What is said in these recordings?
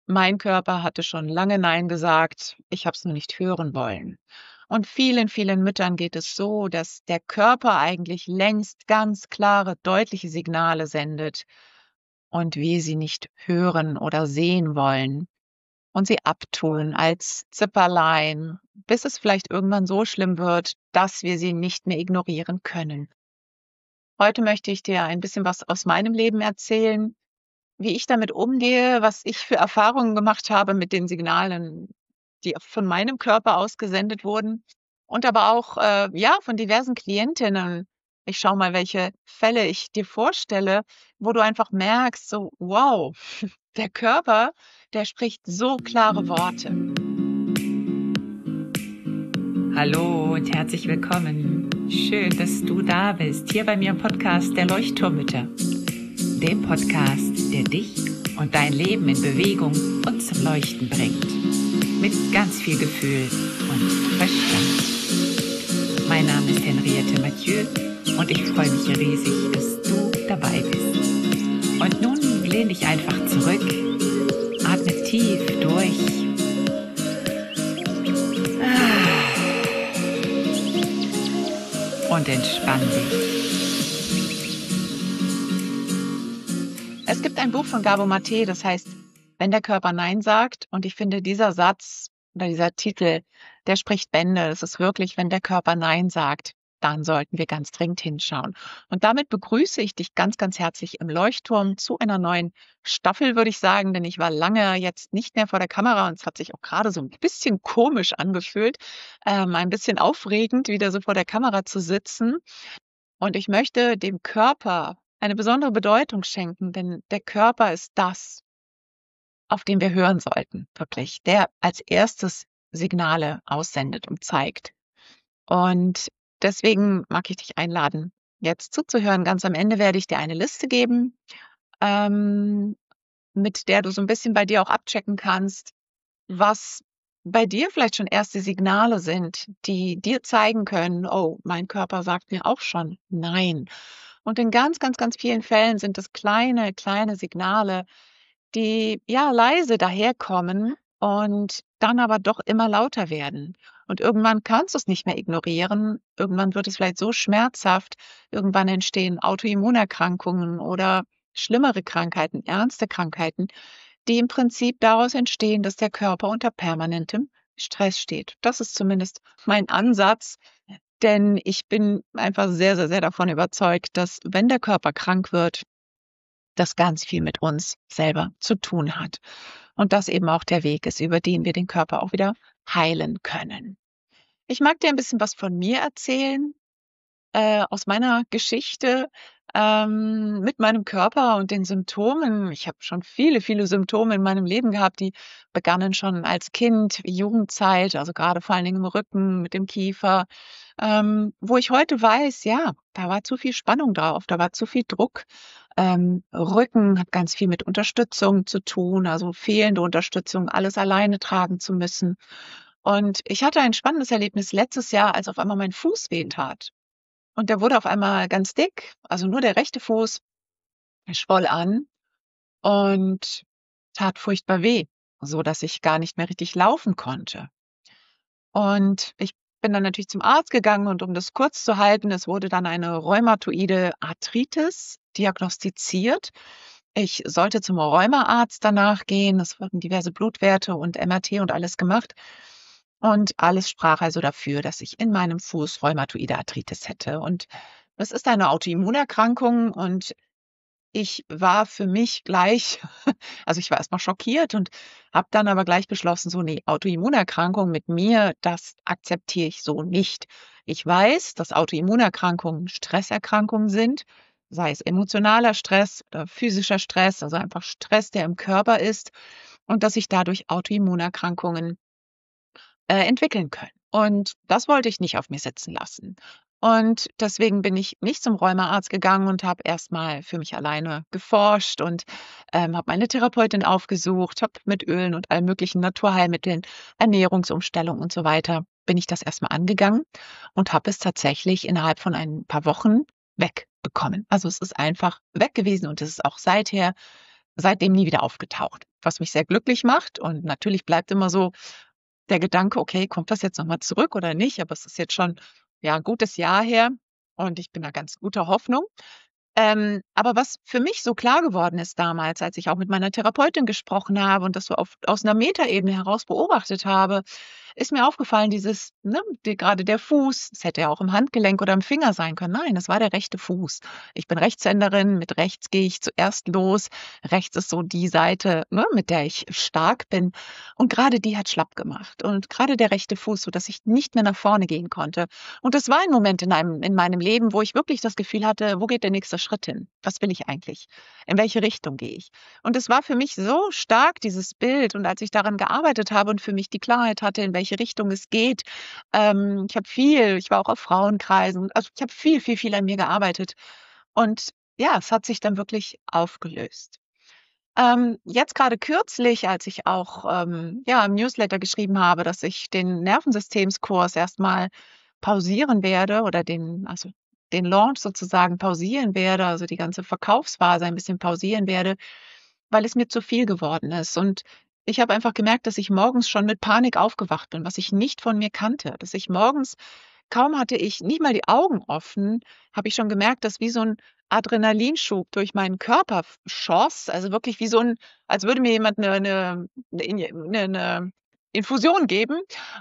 Mein Körper hatte schon lange Nein gesagt, ich habe es nur nicht hören wollen. Und vielen, vielen Müttern geht es so, dass der Körper eigentlich längst ganz klare, deutliche Signale sendet und wir sie nicht hören oder sehen wollen und sie abtun als Zipperlein, bis es vielleicht irgendwann so schlimm wird, dass wir sie nicht mehr ignorieren können. Heute möchte ich dir ein bisschen was aus meinem Leben erzählen, wie ich damit umgehe, was ich für Erfahrungen gemacht habe mit den Signalen, die von meinem Körper ausgesendet wurden und aber auch, ja, von diversen Klientinnen. Ich schaue mal, welche Fälle ich dir vorstelle, wo du einfach merkst, so: Wow, der Körper, der spricht so klare Worte. Hallo und herzlich willkommen. Schön, dass du da bist, hier bei mir im Podcast der Leuchtturmmütter. Dem Podcast, der dich und dein Leben in Bewegung und zum Leuchten bringt. Mit ganz viel Gefühl und Verstand. Mein Name ist Henriette Mathieu und ich freue mich riesig, dass du dabei bist. Und nun lehn dich einfach zurück, atme tief durch. Und entspann dich. Es gibt ein Buch von Gabor Maté, das heißt „Wenn der Körper Nein sagt“, und ich finde, dieser Satz oder dieser Titel, der spricht Bände. Es ist wirklich, wenn der Körper Nein sagt, dann sollten wir ganz dringend hinschauen. Und damit begrüße ich dich ganz, ganz herzlich im Leuchtturm zu einer neuen Staffel, würde ich sagen, denn ich war lange jetzt nicht mehr vor der Kamera und es hat sich auch gerade so ein bisschen komisch angefühlt, ein bisschen aufregend, wieder so vor der Kamera zu sitzen. Und ich möchte dem Körper eine besondere Bedeutung schenken, denn der Körper ist das, auf den wir hören sollten, wirklich, der als erstes Signale aussendet und zeigt. Und deswegen mag ich dich einladen, jetzt zuzuhören. Ganz am Ende werde ich dir eine Liste geben, ähm, mit der du so ein bisschen bei dir auch abchecken kannst, was bei dir vielleicht schon erste Signale sind, die dir zeigen können: „Oh, mein Körper sagt mir auch schon nein.“ Und in ganz, ganz, ganz vielen Fällen sind es kleine, kleine Signale, die, ja, leise daherkommen und dann aber doch immer lauter werden. Und irgendwann kannst du es nicht mehr ignorieren. Irgendwann wird es vielleicht so schmerzhaft. Irgendwann entstehen Autoimmunerkrankungen oder schlimmere Krankheiten, ernste Krankheiten, die im Prinzip daraus entstehen, dass der Körper unter permanentem Stress steht. Das ist zumindest mein Ansatz, denn ich bin einfach sehr, sehr, sehr davon überzeugt, dass, wenn der Körper krank wird, das ganz viel mit uns selber zu tun hat. Und das eben auch der Weg ist, über den wir den Körper auch wieder heilen können. Ich mag dir ein bisschen was von mir erzählen, aus meiner Geschichte, mit meinem Körper und den Symptomen. Ich habe schon viele, viele Symptome in meinem Leben gehabt, die begannen schon als Kind, Jugendzeit, also gerade vor allen Dingen im Rücken, mit dem Kiefer, wo ich heute weiß, ja, da war zu viel Spannung drauf, da war zu viel Druck. Rücken hat ganz viel mit Unterstützung zu tun, also fehlende Unterstützung, alles alleine tragen zu müssen. Und ich hatte ein spannendes Erlebnis letztes Jahr, als auf einmal mein Fuß wehtat. Und der wurde auf einmal ganz dick, also nur der rechte Fuß, der schwoll an und tat furchtbar weh, so dass ich gar nicht mehr richtig laufen konnte. Und ich bin dann natürlich zum Arzt gegangen und, um das kurz zu halten, es wurde dann eine rheumatoide Arthritis diagnostiziert. Ich sollte zum Rheumaarzt danach gehen. Es wurden diverse Blutwerte und MRT und alles gemacht. Und alles sprach also dafür, dass ich in meinem Fuß rheumatoide Arthritis hätte. Und das ist eine Autoimmunerkrankung und ich war für mich gleich, also ich war erst mal schockiert und habe dann aber gleich beschlossen, so: „Ne, Autoimmunerkrankung mit mir, das akzeptiere ich so nicht.“ Ich weiß, dass Autoimmunerkrankungen Stresserkrankungen sind, sei es emotionaler Stress oder physischer Stress, also einfach Stress, der im Körper ist, und dass sich dadurch Autoimmunerkrankungen entwickeln können. Und das wollte ich nicht auf mir sitzen lassen. Und deswegen bin ich nicht zum Rheumaarzt gegangen und habe erst mal für mich alleine geforscht und, habe meine Therapeutin aufgesucht, habe mit Ölen und allen möglichen Naturheilmitteln, Ernährungsumstellung und so weiter, bin ich das erst mal angegangen und habe es tatsächlich innerhalb von ein paar Wochen wegbekommen. Also, es ist einfach weg gewesen und es ist auch seither seitdem nie wieder aufgetaucht, was mich sehr glücklich macht. Und natürlich bleibt immer so der Gedanke, okay, kommt das jetzt nochmal zurück oder nicht? Aber es ist jetzt schon ja ein gutes Jahr her und ich bin da ganz guter Hoffnung. Aber was für mich so klar geworden ist damals, als ich auch mit meiner Therapeutin gesprochen habe und das so aus einer Metaebene heraus beobachtet habe, ist mir aufgefallen, dieses, ne, gerade der Fuß, es hätte ja auch im Handgelenk oder im Finger sein können. Nein, das war der rechte Fuß. Ich bin Rechtshänderin, mit rechts gehe ich zuerst los. Rechts ist so die Seite, ne, mit der ich stark bin. Und gerade die hat schlapp gemacht. Und gerade der rechte Fuß, so dass ich nicht mehr nach vorne gehen konnte. Und das war ein Moment in meinem Leben, wo ich wirklich das Gefühl hatte, wo geht der nächste Schritt hin? Was will ich eigentlich? In welche Richtung gehe ich? Und es war für mich so stark, dieses Bild. Und als ich daran gearbeitet habe und für mich die Klarheit hatte, in welche Richtung es geht, ich war auch auf Frauenkreisen, also ich habe viel an mir gearbeitet. Und ja, es hat sich dann wirklich aufgelöst. Jetzt gerade kürzlich, als ich auch ja, im Newsletter geschrieben habe, dass ich den Nervensystemskurs erstmal pausieren werde oder den Launch sozusagen pausieren werde, also die ganze Verkaufsphase ein bisschen pausieren werde, weil es mir zu viel geworden ist. Und ich habe einfach gemerkt, dass ich morgens schon mit Panik aufgewacht bin, was ich nicht von mir kannte. Dass ich morgens, kaum hatte ich nicht mal die Augen offen, habe ich schon gemerkt, dass wie so ein Adrenalinschub durch meinen Körper schoss. Also wirklich wie so ein, als würde mir jemand eine Infusion geben.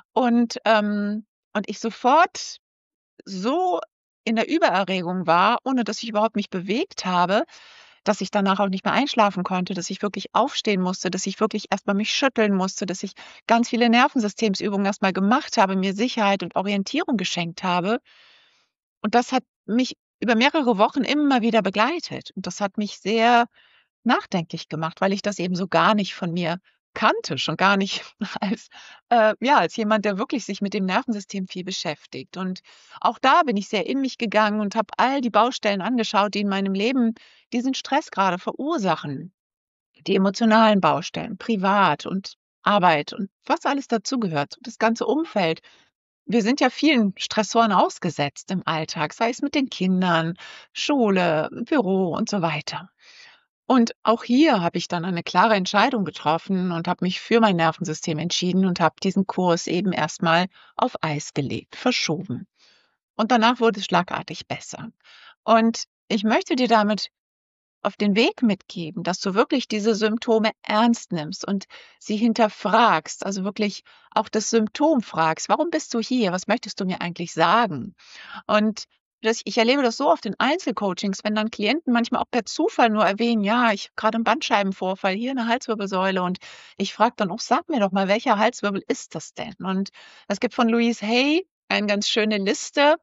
Und ich sofort so in der Übererregung war, ohne dass ich überhaupt mich bewegt habe, dass ich danach auch nicht mehr einschlafen konnte, dass ich wirklich aufstehen musste, dass ich wirklich erstmal mich schütteln musste, dass ich ganz viele Nervensystemsübungen erstmal gemacht habe, mir Sicherheit und Orientierung geschenkt habe. Und das hat mich über mehrere Wochen immer wieder begleitet. Und das hat mich sehr nachdenklich gemacht, weil ich das eben so gar nicht von mir kannte, schon gar nicht als, ja, als jemand, der wirklich sich mit dem Nervensystem viel beschäftigt. Und auch da bin ich sehr in mich gegangen und habe all die Baustellen angeschaut, die in meinem Leben diesen Stress gerade verursachen. Die emotionalen Baustellen, privat und Arbeit und was alles dazugehört, das ganze Umfeld. Wir sind ja vielen Stressoren ausgesetzt im Alltag, sei es mit den Kindern, Schule, Büro und so weiter. Und auch hier habe ich dann eine klare Entscheidung getroffen und habe mich für mein Nervensystem entschieden und habe diesen Kurs eben erstmal auf Eis gelegt, verschoben. Und danach wurde es schlagartig besser. Und ich möchte dir damit auf den Weg mitgeben, dass du wirklich diese Symptome ernst nimmst und sie hinterfragst, also wirklich auch das Symptom fragst. Warum bist du hier? Was möchtest du mir eigentlich sagen? Und ich erlebe das so oft in Einzelcoachings, wenn dann Klienten manchmal auch per Zufall nur erwähnen, ja, ich habe gerade einen Bandscheibenvorfall, hier eine Halswirbelsäule. Und ich frage dann auch, sag mir doch mal, welcher Halswirbel ist das denn? Und es gibt von Louise Hay eine ganz schöne Liste.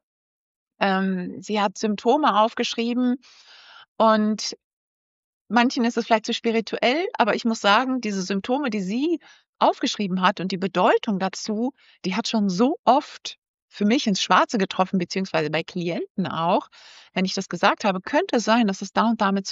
Sie hat Symptome aufgeschrieben und manchen ist es vielleicht zu spirituell, aber ich muss sagen, diese Symptome, die sie aufgeschrieben hat und die Bedeutung dazu, die hat schon so oft für mich ins Schwarze getroffen, beziehungsweise bei Klienten auch. Wenn ich das gesagt habe, könnte es sein, dass es da und damit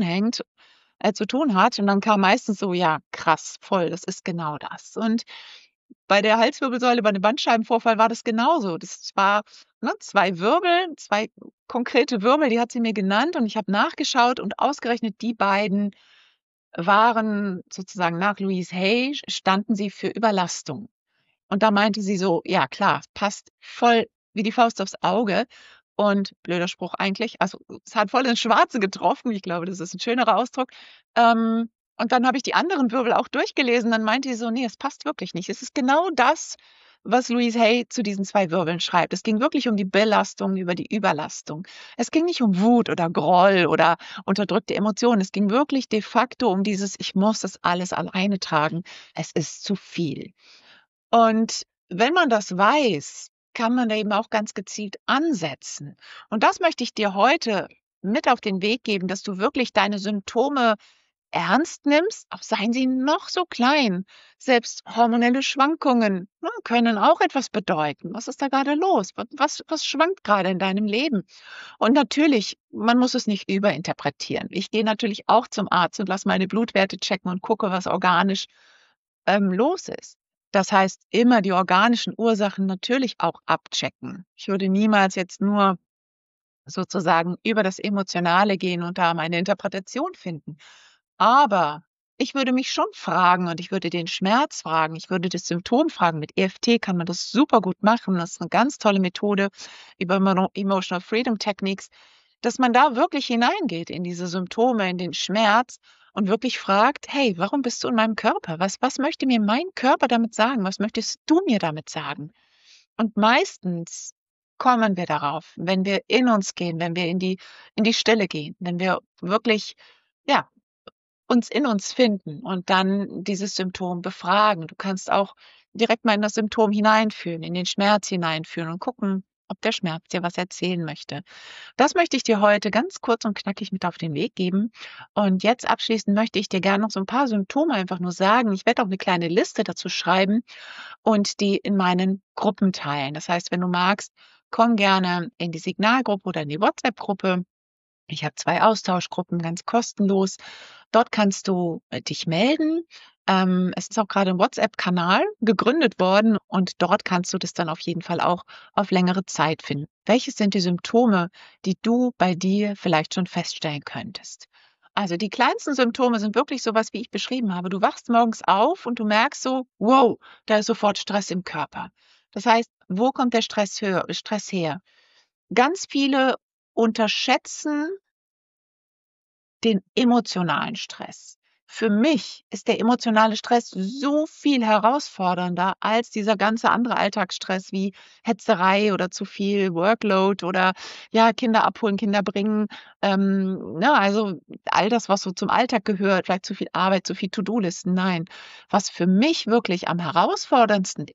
zu tun hat. Und dann kam meistens so, ja, krass, voll, das ist genau das. Und bei der Halswirbelsäule, bei dem Bandscheibenvorfall war das genauso. Das war, ne, 2 Wirbel, 2 konkrete Wirbel, die hat sie mir genannt und ich habe nachgeschaut und ausgerechnet die beiden waren sozusagen nach Louise Hay standen sie für Überlastung. Und da meinte sie so: „Ja klar, passt voll wie die Faust aufs Auge.“ Und blöder Spruch eigentlich, also, es hat voll ins Schwarze getroffen. Ich glaube, das ist 'n schönerer Ausdruck. Und dann habe ich die anderen Wirbel auch durchgelesen, dann meinte sie so: „Ne, es passt wirklich nicht.“ Es ist genau das, was Louise Hay zu diesen 2 Wirbeln schreibt. Es ging wirklich um die Belastung über die Überlastung. Es ging nicht um Wut oder Groll oder unterdrückte Emotionen. Es ging wirklich de facto um dieses: „Ich muss das alles alleine tragen. Es ist zu viel.“ Und wenn man das weiß, kann man da eben auch ganz gezielt ansetzen. Und das möchte ich dir heute mit auf den Weg geben, dass du wirklich deine Symptome ernst nimmst, auch seien sie noch so klein. Selbst hormonelle Schwankungen, ne, können auch etwas bedeuten. Was ist da gerade los? Was schwankt gerade in deinem Leben? Und natürlich, man muss es nicht überinterpretieren. Ich gehe natürlich auch zum Arzt und lasse meine Blutwerte checken und gucke, was organisch los ist. Das heißt, immer die organischen Ursachen natürlich auch abchecken. Ich würde niemals jetzt nur sozusagen über das Emotionale gehen und da meine Interpretation finden. Aber ich würde mich schon fragen und ich würde den Schmerz fragen, ich würde das Symptom fragen. Mit EFT kann man das super gut machen. Das ist eine ganz tolle Methode über Emotional Freedom Techniques, dass man da wirklich hineingeht in diese Symptome, in den Schmerz und wirklich fragt, hey, warum bist du in meinem Körper? Was möchte mir mein Körper damit sagen? Was möchtest du mir damit sagen? Und meistens kommen wir darauf, wenn wir in uns gehen, wenn wir in die Stille gehen, wenn wir wirklich, ja, uns in uns finden und dann dieses Symptom befragen. Du kannst auch direkt mal in das Symptom hineinfühlen, in den Schmerz hineinfühlen und gucken, ob der Schmerz dir was erzählen möchte. Das möchte ich dir heute ganz kurz und knackig mit auf den Weg geben. Und jetzt abschließend möchte ich dir gerne noch so ein paar Symptome einfach nur sagen. Ich werde auch eine kleine Liste dazu schreiben und die in meinen Gruppen teilen. Das heißt, wenn du magst, komm gerne in die Signalgruppe oder in die WhatsApp-Gruppe. Ich habe 2 Austauschgruppen, ganz kostenlos. Dort kannst du, dich melden. Es ist auch gerade ein WhatsApp-Kanal gegründet worden und dort kannst du das dann auf jeden Fall auch auf längere Zeit finden. Welches sind die Symptome, die du bei dir vielleicht schon feststellen könntest? Also, die kleinsten Symptome sind wirklich so was, wie ich beschrieben habe. Du wachst morgens auf und du merkst so: „Wow, da ist sofort Stress im Körper.“ Das heißt, wo kommt der Stress her? Ganz viele unterschätzen den emotionalen Stress. Für mich ist der emotionale Stress so viel herausfordernder als dieser ganze andere Alltagsstress wie Hetzerei oder zu viel Workload oder ja, Kinder abholen, Kinder bringen. Ne, also all das, was so zum Alltag gehört, vielleicht zu viel Arbeit, zu viel To-Do-Listen. Nein, was für mich wirklich am herausforderndsten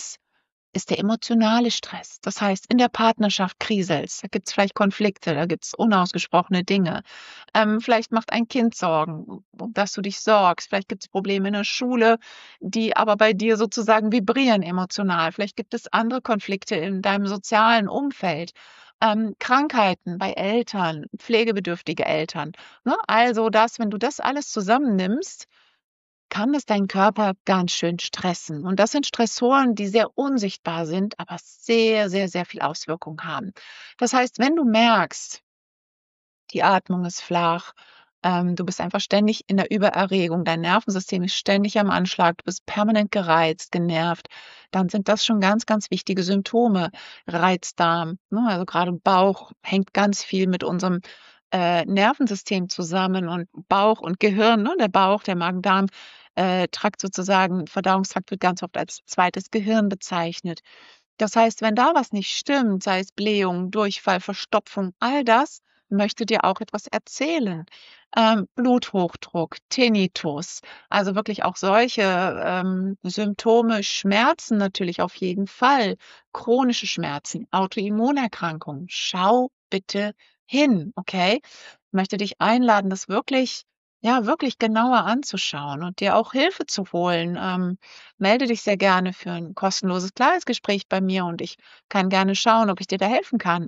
ist der emotionale Stress. Das heißt, in der Partnerschaft kriselt's, da gibt's vielleicht Konflikte, da gibt's unausgesprochene Dinge. Vielleicht macht ein Kind Sorgen, um das du dich sorgst. Vielleicht gibt's Probleme in der Schule, die aber bei dir sozusagen vibrieren emotional. Vielleicht gibt es andere Konflikte in deinem sozialen Umfeld. Krankheiten bei Eltern, pflegebedürftige Eltern, ne? Also das, wenn du das alles zusammennimmst, kann es deinen Körper ganz schön stressen. Und das sind Stressoren, die sehr unsichtbar sind, aber sehr, sehr, sehr viel Auswirkung haben. Das heißt, wenn du merkst, die Atmung ist flach, du bist einfach ständig in der Übererregung, dein Nervensystem ist ständig am Anschlag, du bist permanent gereizt, genervt, dann sind das schon ganz, ganz wichtige Symptome. Reizdarm, ne? Also gerade Bauch hängt ganz viel mit unserem Nervensystem zusammen und Bauch und Gehirn, ne? Der Bauch, der Magen-Darm Trakt sozusagen, Verdauungstrakt wird ganz oft als zweites Gehirn bezeichnet. Das heißt, wenn da was nicht stimmt, sei es Blähung, Durchfall, Verstopfung, all das möchte dir auch etwas erzählen. Bluthochdruck, Tinnitus, also wirklich auch solche Symptome, Schmerzen natürlich auf jeden Fall, chronische Schmerzen, Autoimmunerkrankungen. Schau bitte hin, okay? Ich möchte dich einladen, das wirklich, ja, wirklich genauer anzuschauen und dir auch Hilfe zu holen. Melde dich sehr gerne für ein kostenloses Gespräch bei mir und ich kann gerne schauen, ob ich dir da helfen kann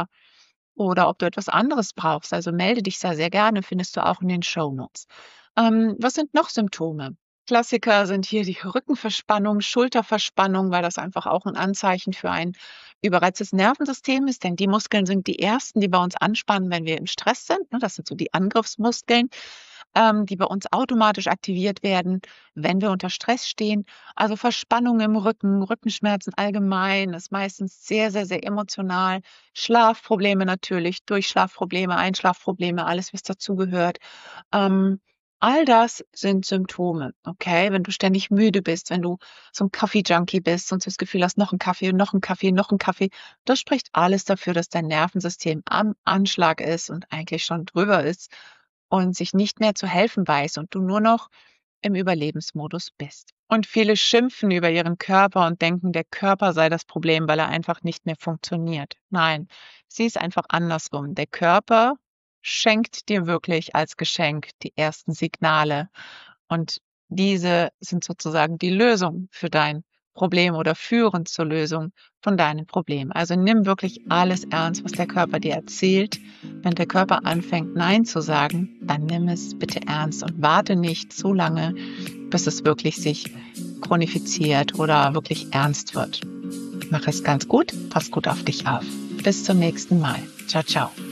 oder ob du etwas anderes brauchst. Also melde dich da sehr gerne, findest du auch in den Shownotes. Was sind noch Symptome? Klassiker sind hier die Rückenverspannung, Schulterverspannung, weil das einfach auch ein Anzeichen für ein überreiztes Nervensystem ist, denn die Muskeln sind die ersten, die bei uns anspannen, wenn wir im Stress sind, ne? Das sind so die Angriffsmuskeln, die bei uns automatisch aktiviert werden, wenn wir unter Stress stehen. Also Verspannung im Rücken, Rückenschmerzen allgemein ist meistens sehr, sehr, sehr emotional. Schlafprobleme natürlich, Durchschlafprobleme, Einschlafprobleme, alles, was dazugehört. Ähm, all das sind Symptome, okay? Wenn du ständig müde bist, wenn du so ein Kaffee-Junkie bist und das Gefühl hast, noch ein Kaffee, noch ein Kaffee, noch ein Kaffee, das spricht alles dafür, dass dein Nervensystem am Anschlag ist und eigentlich schon drüber ist und sich nicht mehr zu helfen weiß und du nur noch im Überlebensmodus bist. Und viele schimpfen über ihren Körper und denken, der Körper sei das Problem, weil er einfach nicht mehr funktioniert. Nein, sieh es einfach andersrum. Der Körper schenkt dir wirklich als Geschenk die ersten Signale. Und diese sind sozusagen die Lösung für dein Problem oder führen zur Lösung von deinem Problem. Also nimm wirklich alles ernst, was der Körper dir erzählt. Wenn der Körper anfängt, Nein zu sagen, dann nimm es bitte ernst und warte nicht so lange, bis es wirklich sich chronifiziert oder wirklich ernst wird. Mach es ganz gut, pass gut auf dich auf. Bis zum nächsten Mal. Ciao, ciao.